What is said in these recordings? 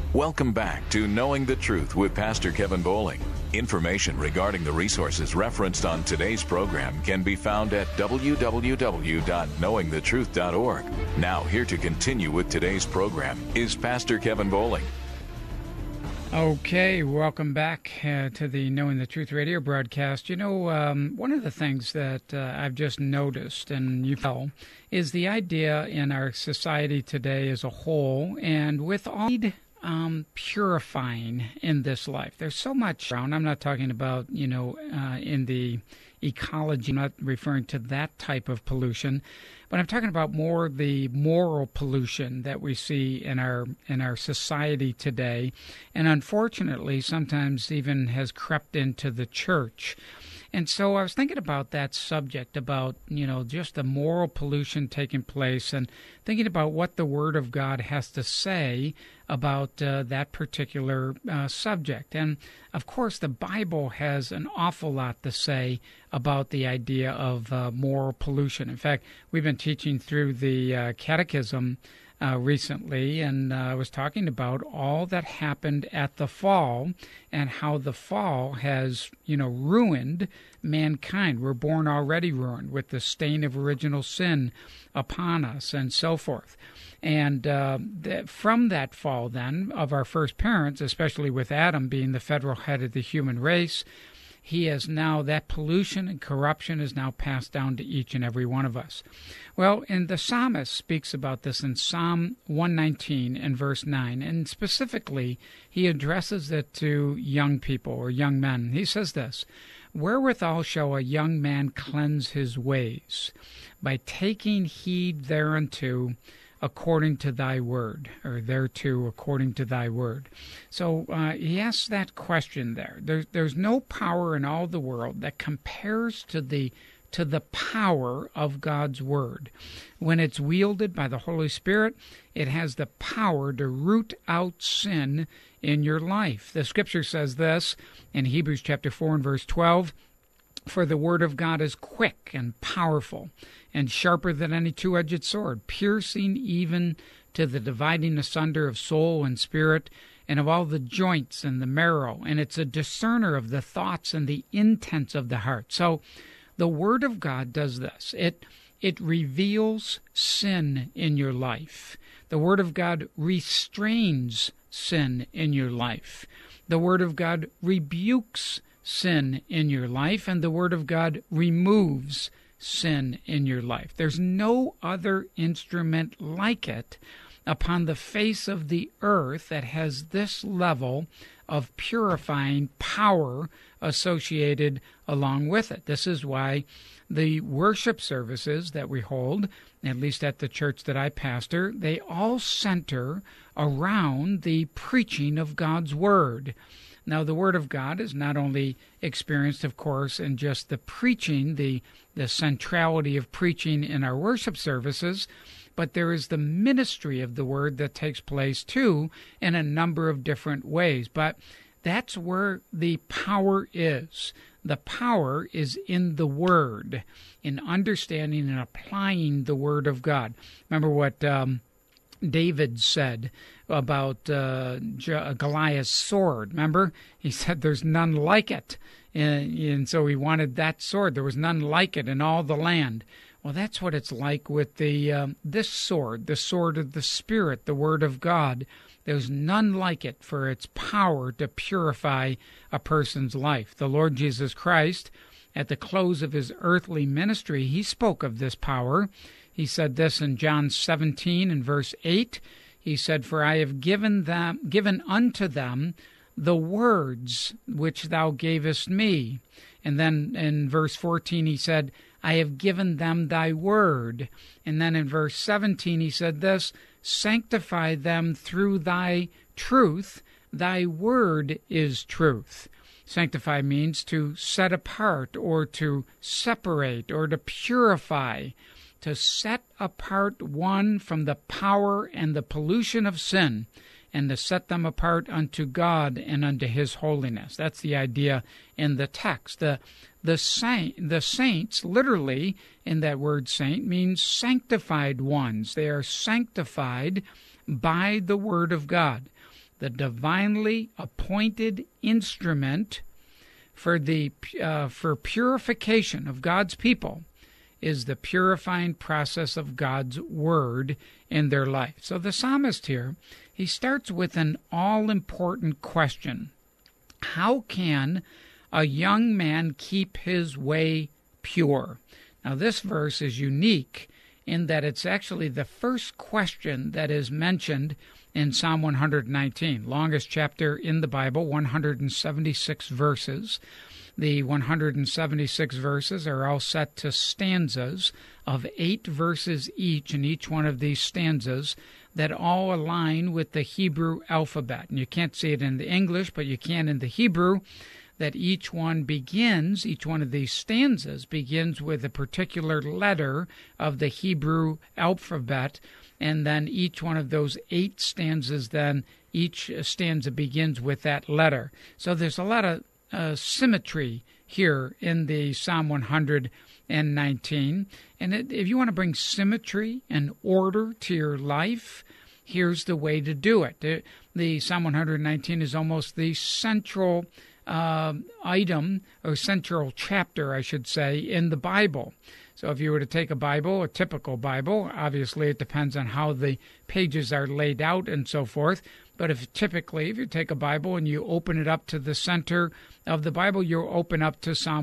Welcome back to Knowing the Truth with Pastor Kevin Bowling. Information regarding the resources referenced on today's program can be found at www.knowingthetruth.org. Now, here to continue with today's program is Pastor Kevin Bowling. Okay, welcome back to the Knowing the Truth radio broadcast. You know, one of the things that I've just noticed, and you know, is the idea in our society today as a whole, and with all purifying in this life. There's so much around. I'm not talking about, in the ecology. I'm not referring to that type of pollution, but I'm talking about more the moral pollution that we see in our society today, and unfortunately sometimes even has crept into the church. And so I was thinking about that subject, about, just the moral pollution taking place, and thinking about what the Word of God has to say about that particular subject. And, of course, the Bible has an awful lot to say about the idea of moral pollution. In fact, we've been teaching through the Catechism recently, and I was talking about all that happened at the fall and how the fall has, ruined mankind. We're born already ruined with the stain of original sin upon us and so forth. And from that fall, then, of our first parents, especially with Adam being the federal head of the human race, he has now, that pollution and corruption is now passed down to each and every one of us. Well, and the psalmist speaks about this in Psalm 119 and verse 9, and specifically, he addresses it to young people or young men. He says this, "Wherewithal shall a young man cleanse his ways? By taking heed thereunto, according to thy word," or thereto according to thy word. So he asks that question there. There's no power in all the world that compares to the power of God's word. When it's wielded by the Holy Spirit, it has the power to root out sin in your life. The scripture says this in Hebrews chapter 4 and verse 12, "For the word of God is quick and powerful, and sharper than any two-edged sword, piercing even to the dividing asunder of soul and spirit, and of all the joints and the marrow, and it's a discerner of the thoughts and the intents of the heart." So the Word of God does this. It reveals sin in your life. The Word of God restrains sin in your life. The Word of God rebukes sin in your life, and the Word of God removes sin in your life. There's no other instrument like it upon the face of the earth that has this level of purifying power associated along with it. This is why the worship services that we hold, at least at the church that I pastor, they all center around the preaching of God's Word. Now, the Word of God is not only experienced, of course, in just the preaching, the centrality of preaching in our worship services, but there is the ministry of the Word that takes place, too, in a number of different ways. But that's where the power is. The power is in the Word, in understanding and applying the Word of God. Remember what David said about Goliath's sword. Remember? He said there's none like it. And so he wanted that sword. There was none like it in all the land. Well, that's what it's like with this sword, the sword of the Spirit, the Word of God. There's none like it for its power to purify a person's life. The Lord Jesus Christ, at the close of his earthly ministry, he spoke of this power. He said this in John 17 and verse 8. He said, "For I have given unto them the words which thou gavest me." And then in verse 14 he said, "I have given them thy word." And then in verse 17 he said this, "Sanctify them through thy truth. Thy word is truth." Sanctify means to set apart or to separate or to purify, to set apart one from the power and the pollution of sin, and to set them apart unto God and unto his holiness. That's the idea in the text. The saints, literally, in that word saint, means sanctified ones. They are sanctified by the Word of God. the divinely appointed instrument for purification of God's people is the purifying process of God's word in their life. So the psalmist here, he starts with an all-important question. How can a young man keep his way pure? Now this verse is unique in that it's actually the first question that is mentioned in Psalm 119, longest chapter in the Bible, 176 verses. The 176 verses are all set to stanzas of 8 verses each, in each one of these stanzas that all align with the Hebrew alphabet. And you can't see it in the English, but you can in the Hebrew, that each one of these stanzas begins with a particular letter of the Hebrew alphabet, and then each one of those 8 stanzas, then each stanza begins with that letter. So there's a lot of symmetry here in the Psalm 119. And if you want to bring symmetry and order to your life, here's the way to do it. The Psalm 119 is almost the central item, or central chapter, I should say, in the Bible. So if you were to take a Bible, a typical Bible, obviously it depends on how the pages are laid out and so forth. But if you take a Bible and you open it up to the center of the Bible, you'll open up to Psalm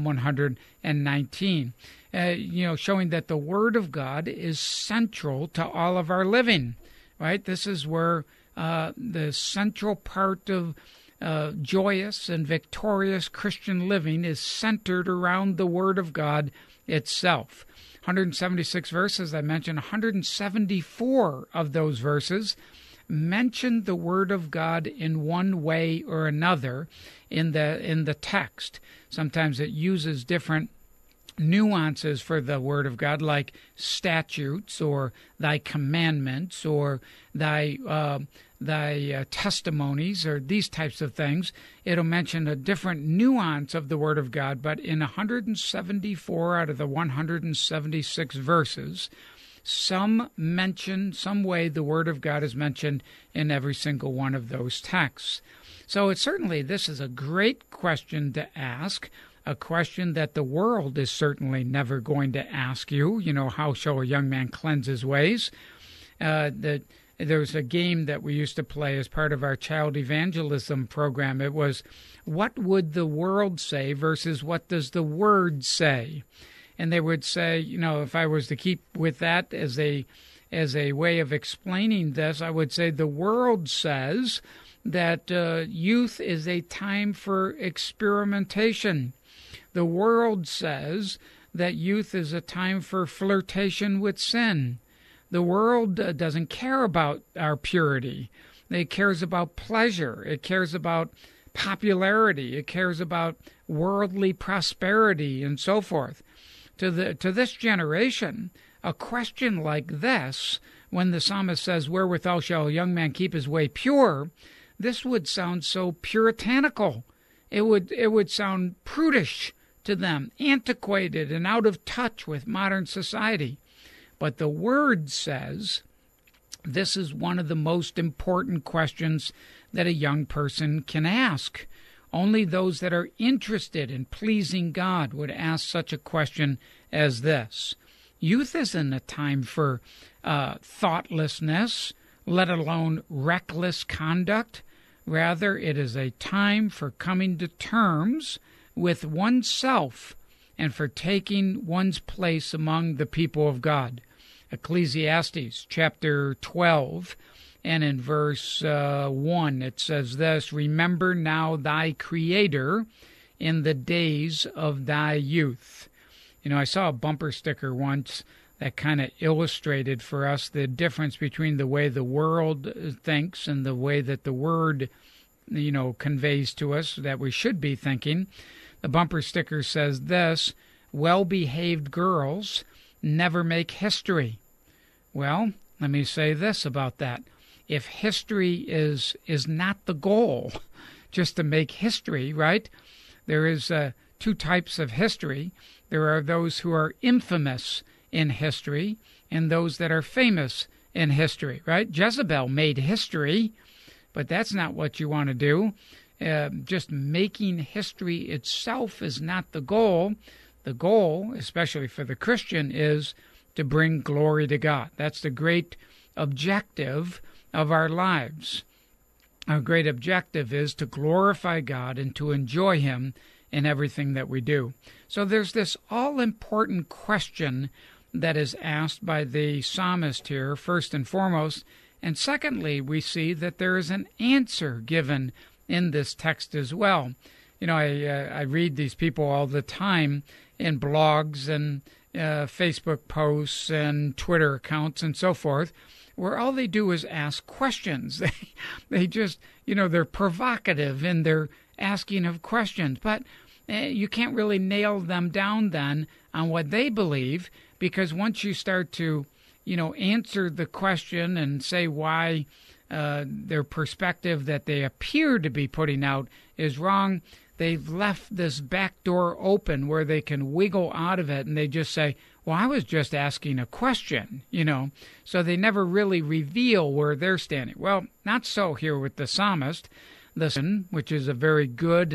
119, showing that the Word of God is central to all of our living, right? This is where the central part of joyous and victorious Christian living is centered around the Word of God itself. 176 verses, I mentioned 174 of those verses mention the Word of God in one way or another in the text. Sometimes it uses different nuances for the Word of God, like statutes or thy commandments or thy testimonies or these types of things. It'll mention a different nuance of the Word of God, but in 174 out of the 176 verses, some way the Word of God is mentioned in every single one of those texts. So this is a great question to ask, a question that the world is certainly never going to ask you. How shall a young man cleanse his ways? There was a game that we used to play as part of our child evangelism program. It was, what would the world say versus what does the Word say? And they would say, if I was to keep with that as a way of explaining this, I would say the world says that youth is a time for experimentation. The world says that youth is a time for flirtation with sin. The world doesn't care about our purity. It cares about pleasure. It cares about popularity. It cares about worldly prosperity and so forth. To this generation, a question like this, when the psalmist says, wherewithal shall a young man keep his way pure, this would sound so puritanical. It would sound prudish to them, antiquated and out of touch with modern society. But the Word says this is one of the most important questions that a young person can ask. Only those that are interested in pleasing God would ask such a question as this. Youth isn't a time for thoughtlessness, let alone reckless conduct. Rather, it is a time for coming to terms with oneself and for taking one's place among the people of God. Ecclesiastes chapter 12, and in verse 1 it says this, remember now thy Creator in the days of thy youth. I saw a bumper sticker once that kind of illustrated for us the difference between the way the world thinks and the way that the Word, conveys to us that we should be thinking. The bumper sticker says this, well-behaved girls never make history. Well, let me say this about that. If history is not the goal, just to make history, right? There is 2 types of history. There are those who are infamous in history and those that are famous in history, right? Jezebel made history. But that's not what you want to do. Just making history itself is not the goal. The goal, especially for the Christian, is to bring glory to God. That's the great objective of our lives. Our great objective is to glorify God and to enjoy Him in everything that we do. So there's this all-important question that is asked by the psalmist here, first and foremost. And secondly, we see that there is an answer given in this text as well. You know, I read these people all the time in blogs and Facebook posts and Twitter accounts and so forth, where all they do is ask questions. They just, they're provocative in their asking of questions. But you can't really nail them down then on what they believe, because once you start to, answer the question and say why their perspective that they appear to be putting out is wrong, they've left this back door open where they can wiggle out of it, and they just say, well, I was just asking a question, So they never really reveal where they're standing. Well, not so here with the psalmist, which is a very good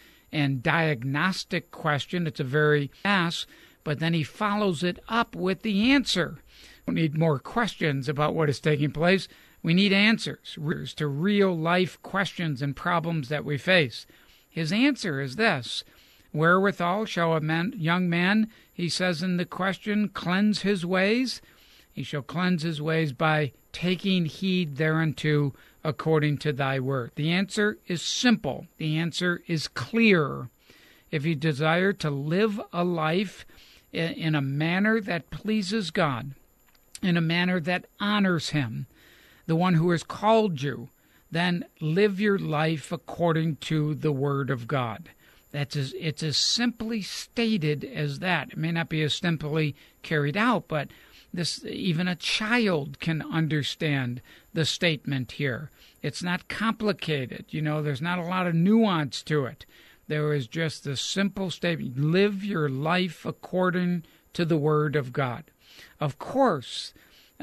and diagnostic question. It's a very but then he follows it up with the answer. We don't need more questions about what is taking place. We need answers to real-life questions and problems that we face. His answer is this: wherewithal shall a young man, he says in the question, cleanse his ways? He shall cleanse his ways by taking heed thereunto according to thy word. The answer is simple. The answer is clear. If you desire to live a life in a manner that pleases God, in a manner that honors Him, the one who has called you, then live your life according to the Word of God. It's as simply stated as that. It may not be as simply carried out, but even a child can understand the statement here. It's not complicated. There's not a lot of nuance to it. There is just the simple statement: live your life according to the Word of God. Of course,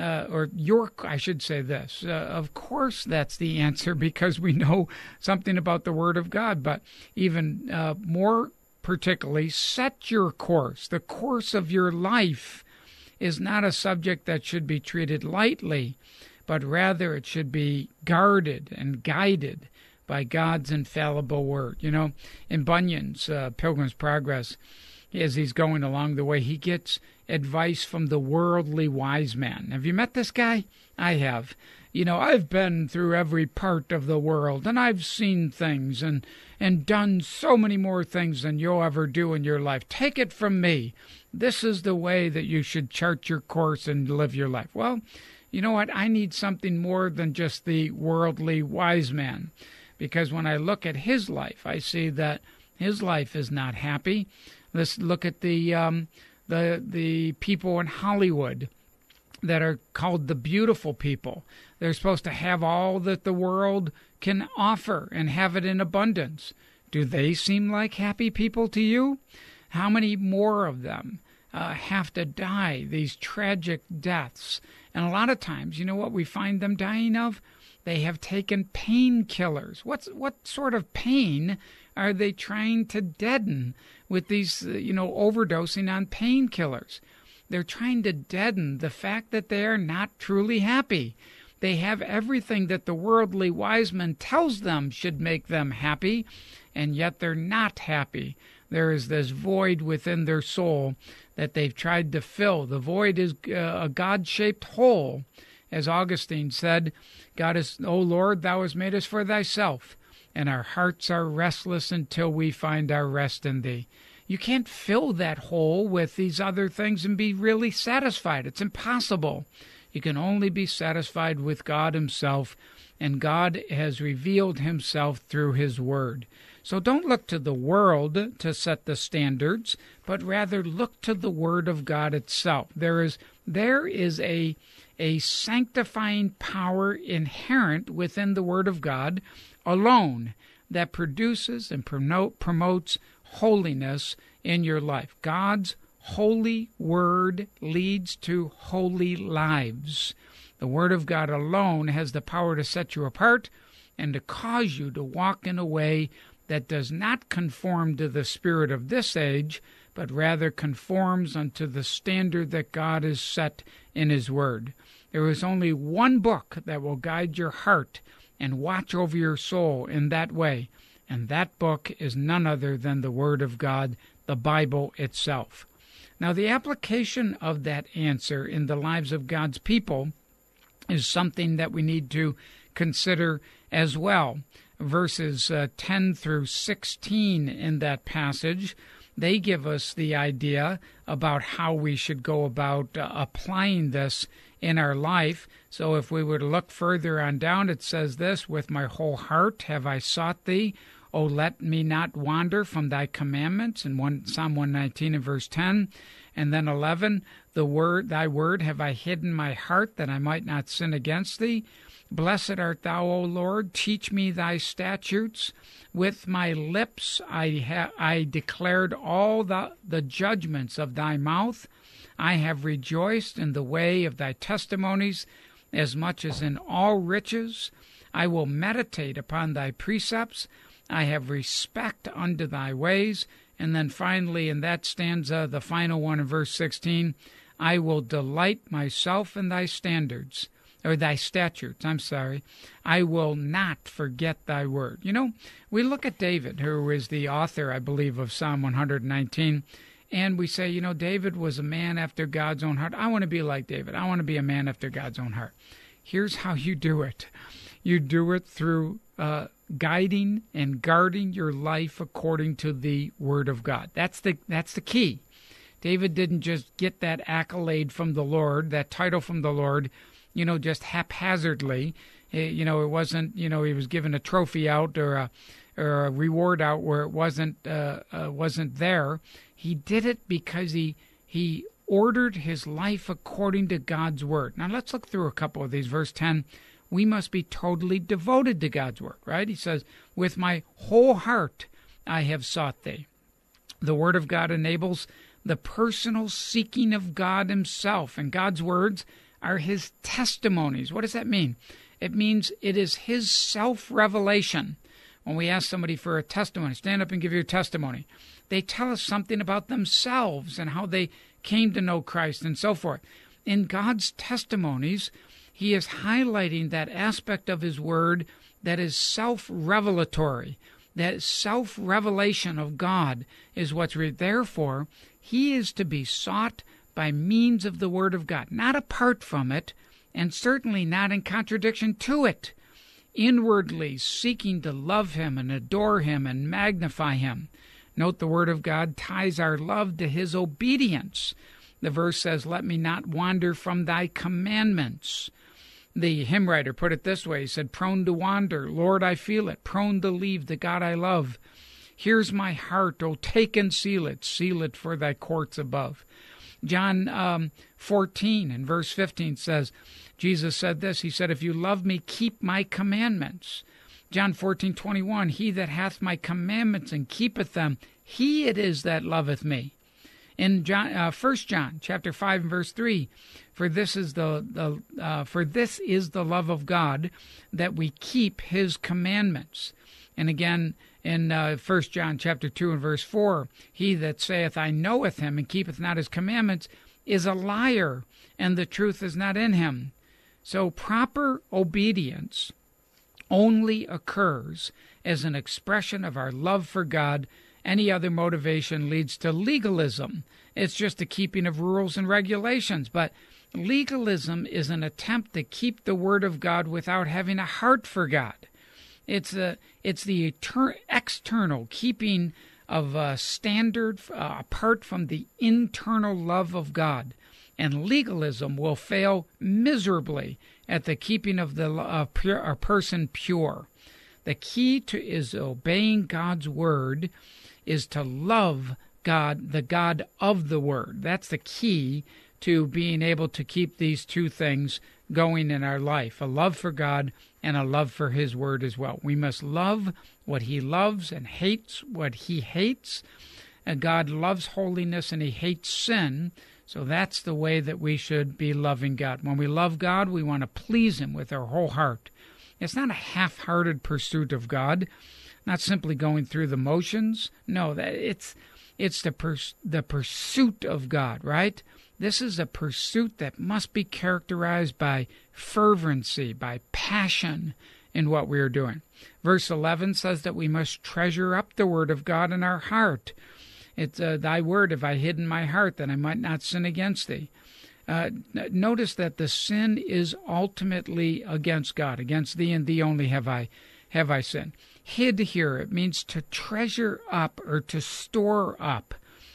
I should say this. Of course, that's the answer, because we know something about the Word of God. But even more particularly, set your course. The course of your life is not a subject that should be treated lightly, but rather it should be guarded and guided by God's infallible Word. In Bunyan's Pilgrim's Progress, as he's going along the way, he gets advice from the worldly wise man. Have you met this guy? I have. I've been through every part of the world, and I've seen things and done so many more things than you'll ever do in your life. Take it from me. This is the way that you should chart your course and live your life. Well, you know what? I need something more than just the worldly wise man, because when I look at his life, I see that his life is not happy. Let's look at the people in Hollywood that are called the beautiful people. They're supposed to have all that the world can offer and have it in abundance. Do they seem like happy people to you? How many more of them have to die these tragic deaths? And a lot of times, you know what we find them dying of? They have taken painkillers. What sort of pain are they trying to deaden with these, overdosing on painkillers? They're trying to deaden the fact that they are not truly happy. They have everything that the worldly wise man tells them should make them happy, and yet they're not happy. There is this void within their soul that they've tried to fill. The void is a God-shaped hole. As Augustine said, God is, O Lord, thou hast made us for thyself, and our hearts are restless until we find our rest in thee. You can't fill that hole with these other things and be really satisfied. It's impossible. You can only be satisfied with God Himself, and God has revealed Himself through His Word. So don't look to the world to set the standards, but rather look to the Word of God itself. There is a sanctifying power inherent within the Word of God alone that produces and promotes holiness in your life. God's holy Word leads to holy lives. The Word of God alone has the power to set you apart and to cause you to walk in a way that does not conform to the spirit of this age, but rather conforms unto the standard that God has set in His Word. There is only one book that will guide your heart and watch over your soul in that way, and that book is none other than the Word of God, the Bible itself. Now, the application of that answer in the lives of God's people is something that we need to consider as well. Verses 10 through 16 in that passage, they give us the idea about how we should go about applying this in our life. So if we were to look further on down, it says this, with my whole heart have I sought thee. O let me not wander from thy commandments, in Psalm 119 and verse 10. And then 11, thy word have I hidden my heart, that I might not sin against thee. Blessed art thou, O Lord, teach me thy statutes. With my lips I declared all the judgments of thy mouth. I have rejoiced in the way of thy testimonies, as much as in all riches. I will meditate upon thy precepts. I have respect unto thy ways. And then finally, in that stanza, the final one in verse 16, I will delight myself in thy standards. Or thy statutes, I will not forget thy word. You know, we look at David, who is the author, I believe, of Psalm 119, and we say, you know, David was a man after God's own heart. I want to be like David. I want to be a man after God's own heart. Here's how you do it. You do it through guiding and guarding your life according to the Word of God. That's the key. David didn't just get that accolade from the Lord, that title from the Lord, you know, just haphazardly. You know, it wasn't, you know, he was given a trophy out or a reward out where it wasn't there. He did it because he ordered his life according to God's Word. Now let's look through a couple of these. Verse 10, we must be totally devoted to God's Word, right? He says, with my whole heart I have sought thee. The Word of God enables the personal seeking of God Himself, and God's words are His testimonies. What does that mean? It means it is His self-revelation. When we ask somebody for a testimony, stand up and give your testimony, they tell us something about themselves and how they came to know Christ and so forth. In God's testimonies, He is highlighting that aspect of His Word that is self-revelatory. That self-revelation of God is what's therefore, He is to be sought by means of the Word of God, not apart from it, and certainly not in contradiction to it. Inwardly seeking to love Him and adore Him and magnify Him. Note the Word of God ties our love to His obedience. The verse says, let me not wander from thy commandments. The hymn writer put it this way. He said, prone to wander, Lord, I feel it, prone to leave the God I love. Here's my heart, oh, take and seal it for thy courts above. John 14 and verse 15 says, Jesus said this, He said, if you love me, keep my commandments. John 14:21, he that hath my commandments and keepeth them, he it is that loveth me. In 1 John chapter 5 and verse 3, for this is the love of God, that we keep His commandments. And again in 1 John chapter 2 and verse 4, he that saith, I knoweth Him, and keepeth not His commandments, is a liar, and the truth is not in him. So proper obedience only occurs as an expression of our love for God. Any other motivation leads to legalism. It's just a keeping of rules and regulations. But legalism is an attempt to keep the Word of God without having a heart for God. It's the external keeping of a standard apart from the internal love of God. And legalism will fail miserably at the keeping of a person pure. The key is obeying God's Word, is to love God, the God of the Word. That's the key to being able to keep these two things going in our life, a love for God and a love for His Word as well. We must love what He loves and hates what He hates. And God loves holiness and He hates sin. So that's the way that we should be loving God. When we love God, we want to please Him with our whole heart. It's not a half-hearted pursuit of God, not simply going through the motions. No, it's the pursuit of God, right? This is a pursuit that must be characterized by fervency, by passion in what we are doing. Verse 11 says that we must treasure up the word of God in our heart. It's thy word have I hid in my heart, that I might not sin against thee. Notice that the sin is ultimately against God. Against thee and thee only have I sinned. Hid here, it means to treasure up or to store up.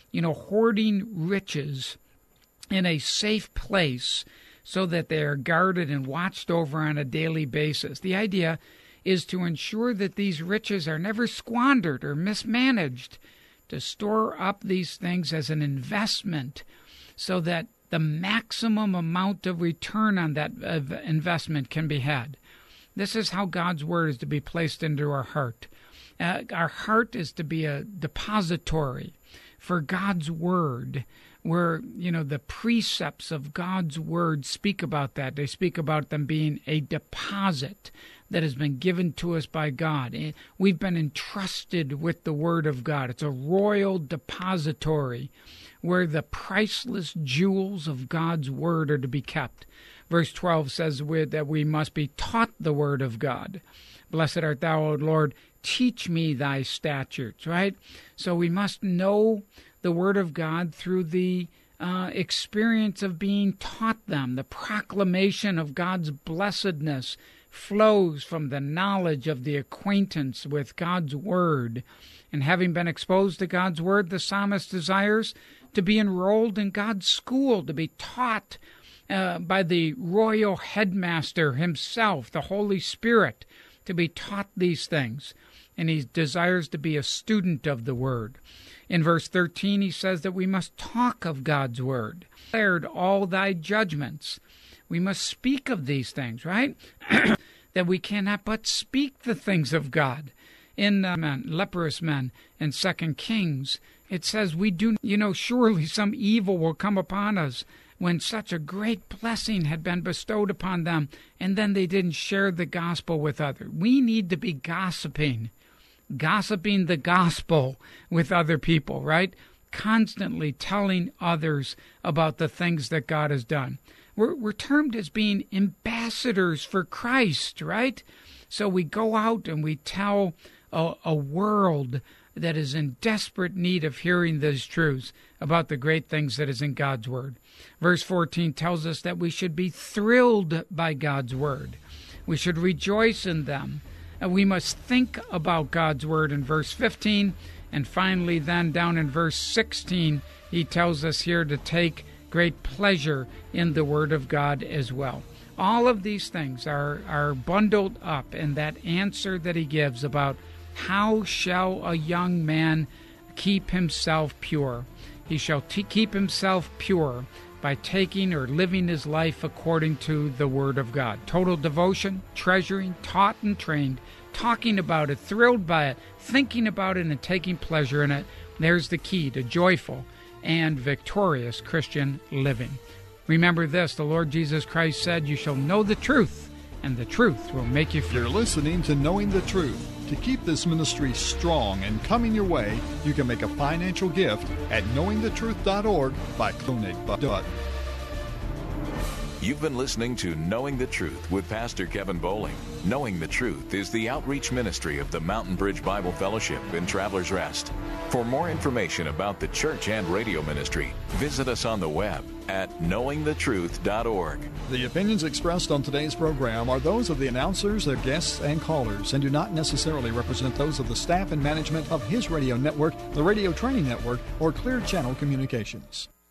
Hoarding riches in a safe place so that they are guarded and watched over on a daily basis. The idea is to ensure that these riches are never squandered or mismanaged, to store up these things as an investment so that the maximum amount of return on that investment can be had. This is how God's word is to be placed into our heart. Our heart is to be a depository for God's word, where, the precepts of God's word speak about that. They speak about them being a deposit that has been given to us by God. We've been entrusted with the word of God. It's a royal depository where the priceless jewels of God's word are to be kept. Verse 12 says that we must be taught the word of God. Blessed art thou, O Lord, teach me thy statutes, right? So we must know the word of God through the experience of being taught them. The proclamation of God's blessedness flows from the knowledge of the acquaintance with God's word. And having been exposed to God's word, the psalmist desires to be enrolled in God's school, to be taught by the royal headmaster himself, the Holy Spirit, to be taught these things. And he desires to be a student of the word. In verse 13, he says that we must talk of God's word. Declared all thy judgments. We must speak of these things, right? That we cannot but speak the things of God. In leprous men in 2 Kings, it says we do, surely some evil will come upon us, when such a great blessing had been bestowed upon them, and then they didn't share the gospel with others. We need to be gossiping the gospel with other people, right? Constantly telling others about the things that God has done. We're termed as being ambassadors for Christ, right? So we go out and we tell a world that is in desperate need of hearing these truths about the great things that is in God's word. Verse 14 tells us that we should be thrilled by God's word. We should rejoice in them. And we must think about God's word in verse 15. And finally, then down in verse 16, he tells us here to take great pleasure in the word of God as well. All of these things are bundled up in that answer that he gives about how shall a young man keep himself pure. He shall keep himself pure by taking or living his life according to the word of God. Total devotion, treasuring, taught and trained, talking about it, thrilled by it, thinking about it, and taking pleasure in it. There's the key to joyful and victorious Christian living. Remember this, the Lord Jesus Christ said, you shall know the truth, and the truth will make you free. You're listening to Knowing the Truth. To keep this ministry strong and coming your way, you can make a financial gift at knowingthetruth.org by donate button. You've been listening to Knowing the Truth with Pastor Kevin Bowling. Knowing the Truth is the outreach ministry of the Mountain Bridge Bible Fellowship in Travelers Rest. For more information about the church and radio ministry, visit us on the web at knowingthetruth.org. The opinions expressed on today's program are those of the announcers, their guests, and callers, and do not necessarily represent those of the staff and management of His Radio Network, the Radio Training Network, or Clear Channel Communications.